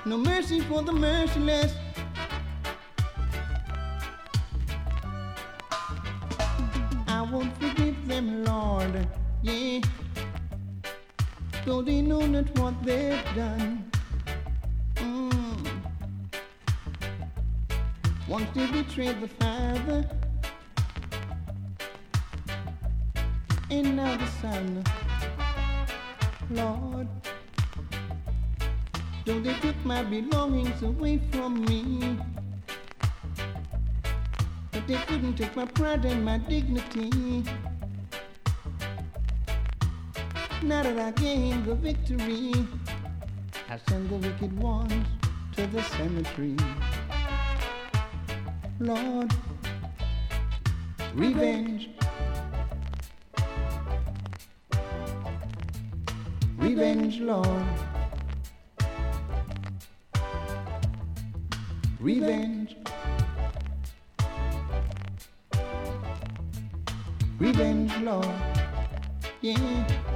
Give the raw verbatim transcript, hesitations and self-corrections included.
no mercy for the merciless. I won't forgive them, Lord, yeah, though they know not what they've done. Mm. Once they betrayed the Father, and now the Son. Lord, though they took my belongings away from me, but they couldn't take my pride and my dignity. Now that I gained the victory, I send the wicked ones to the cemetery. Lord, revenge, revenge, Lord, revenge, revenge, Lord, yeah.